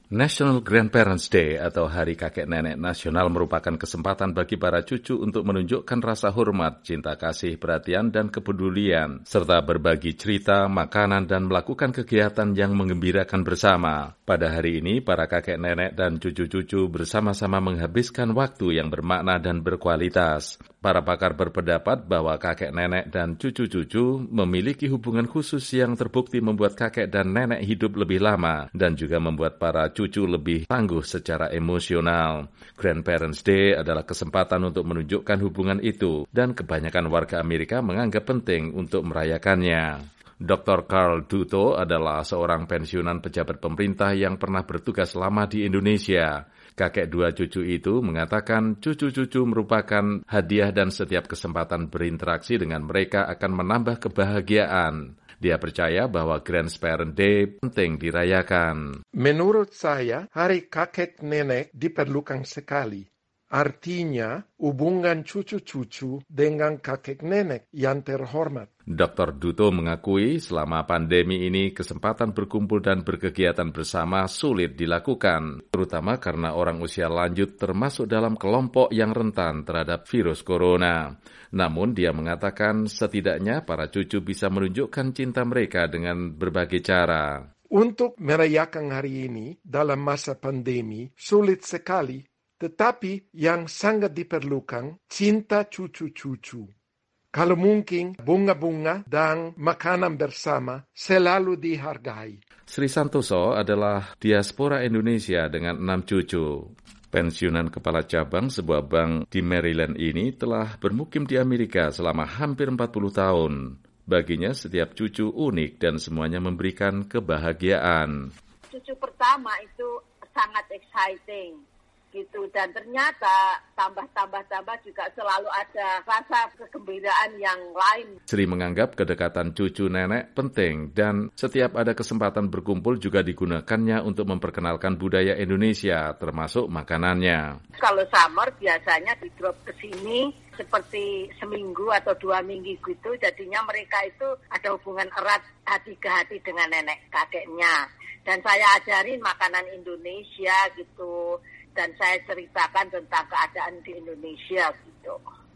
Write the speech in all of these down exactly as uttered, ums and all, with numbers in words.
National Grandparents Day atau Hari Kakek Nenek Nasional merupakan kesempatan bagi para cucu untuk menunjukkan rasa hormat, cinta kasih, perhatian, dan kepedulian, serta berbagi cerita, makanan, dan melakukan kegiatan yang menggembirakan bersama. Pada hari ini, para kakek nenek dan cucu-cucu bersama-sama menghabiskan waktu yang bermakna dan berkualitas. Para pakar berpendapat bahwa kakek nenek dan cucu-cucu memiliki hubungan khusus yang terbukti membuat kakek dan nenek hidup lebih lama dan juga membuat para cucu lebih tangguh secara emosional. Grandparents Day adalah kesempatan untuk menunjukkan hubungan itu dan kebanyakan warga Amerika menganggap penting untuk merayakannya. doktor Carl Duto adalah seorang pensiunan pejabat pemerintah yang pernah bertugas lama di Indonesia. Kakek dua cucu itu mengatakan cucu-cucu merupakan hadiah dan setiap kesempatan berinteraksi dengan mereka akan menambah kebahagiaan. Dia percaya bahwa Grandparents Day penting dirayakan. Menurut saya, hari kakek nenek diperlukan sekali. Artinya, hubungan cucu-cucu dengan kakek nenek yang terhormat. doktor Duto mengakui selama pandemi ini kesempatan berkumpul dan berkegiatan bersama sulit dilakukan, terutama karena orang usia lanjut termasuk dalam kelompok yang rentan terhadap virus corona. Namun dia mengatakan setidaknya para cucu bisa menunjukkan cinta mereka dengan berbagai cara. Untuk merayakan hari ini dalam masa pandemi sulit sekali. Tetapi yang sangat diperlukan, cinta cucu-cucu. Kalau mungkin, bunga-bunga dan makanan bersama selalu dihargai. Sri Santoso adalah diaspora Indonesia dengan enam cucu. Pensiunan kepala cabang sebuah bank di Maryland ini telah bermukim di Amerika selama hampir empat puluh tahun. Baginya setiap cucu unik dan semuanya memberikan kebahagiaan. Cucu pertama itu sangat exciting. Gitu. Dan ternyata tambah-tambah-tambah juga selalu ada rasa kegembiraan yang lain. Sri menganggap kedekatan cucu nenek penting dan setiap ada kesempatan berkumpul juga digunakannya untuk memperkenalkan budaya Indonesia, termasuk makanannya. Kalau summer biasanya di drop ke sini seperti seminggu atau dua minggu gitu, jadinya mereka itu ada hubungan erat hati ke hati dengan nenek kakeknya. Dan saya ajarin makanan Indonesia gitu. Dan saya ceritakan tentang keadaan di Indonesia gitu.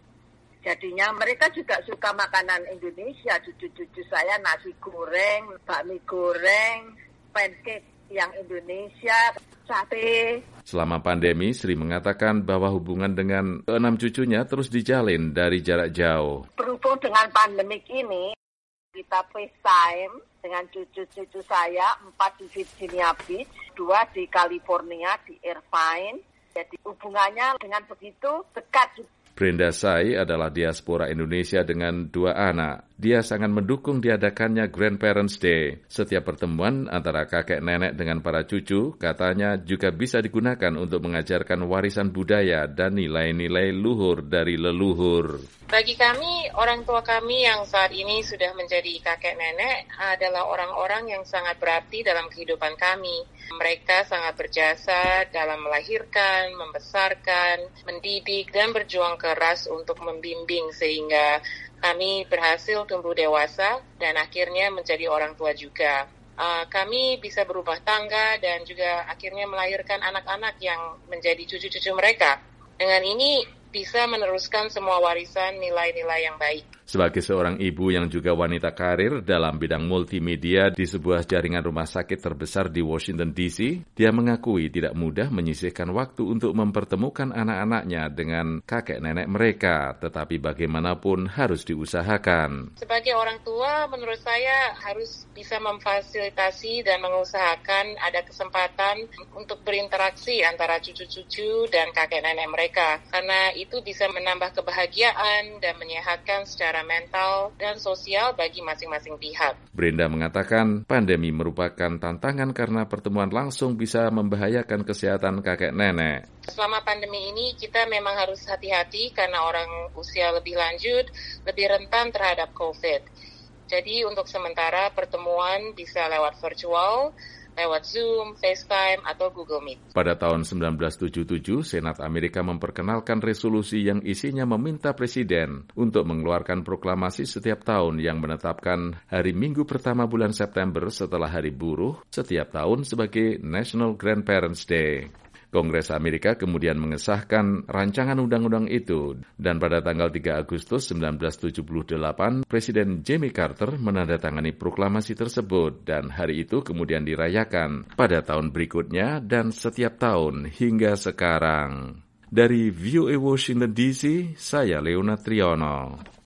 Jadinya mereka juga suka makanan Indonesia. Cucu-cucu saya nasi goreng, bakmi goreng, pancake yang Indonesia, sate. Selama pandemi, Sri mengatakan bahwa hubungan dengan keenam cucunya terus dijalin dari jarak jauh. Berhubung dengan pandemik ini, kita FaceTime dengan cucu-cucu saya, empat di Virginia Beach, dua di California, di Irvine. Jadi hubungannya dengan begitu dekat. Brenda Sai adalah diaspora Indonesia dengan dua anak. Dia sangat mendukung diadakannya Grandparents Day. Setiap pertemuan antara kakek nenek dengan para cucu, katanya juga bisa digunakan untuk mengajarkan warisan budaya dan nilai-nilai luhur dari leluhur. Bagi kami, orang tua kami yang saat ini sudah menjadi kakek nenek adalah orang-orang yang sangat berarti dalam kehidupan kami. Mereka sangat berjasa dalam melahirkan, membesarkan, mendidik, dan berjuang keras untuk membimbing sehingga kami berhasil tumbuh dewasa dan akhirnya menjadi orang tua juga. Uh, kami bisa berubah tangga dan juga akhirnya melahirkan anak-anak yang menjadi cucu-cucu mereka. Dengan ini bisa meneruskan semua warisan nilai-nilai yang baik. Sebagai seorang ibu yang juga wanita karir dalam bidang multimedia di sebuah jaringan rumah sakit terbesar di Washington D C, dia mengakui tidak mudah menyisihkan waktu untuk mempertemukan anak-anaknya dengan kakek nenek mereka, tetapi bagaimanapun harus diusahakan. Sebagai orang tua, menurut saya harus bisa memfasilitasi dan mengusahakan ada kesempatan untuk berinteraksi antara cucu-cucu dan kakek nenek mereka, karena itu bisa menambah kebahagiaan dan menyehatkan secara mental dan sosial bagi masing-masing pihak. Brenda mengatakan pandemi merupakan tantangan karena pertemuan langsung bisa membahayakan kesehatan kakek nenek. Selama pandemi ini kita memang harus hati-hati karena orang usia lebih lanjut lebih rentan terhadap COVID. Jadi untuk sementara pertemuan bisa lewat virtual lewat Zoom, FaceTime, atau Google Meet. Pada tahun sembilan belas tujuh puluh tujuh, Senat Amerika memperkenalkan resolusi yang isinya meminta Presiden untuk mengeluarkan proklamasi setiap tahun yang menetapkan hari Minggu pertama bulan September setelah Hari Buruh setiap tahun sebagai National Grandparents' Day. Kongres Amerika kemudian mengesahkan rancangan undang-undang itu, dan pada tanggal tiga Agustus sembilan belas tujuh puluh delapan, Presiden Jimmy Carter menandatangani proklamasi tersebut, dan hari itu kemudian dirayakan pada tahun berikutnya dan setiap tahun hingga sekarang. Dari V O A Washington D C, saya Leonard Triono.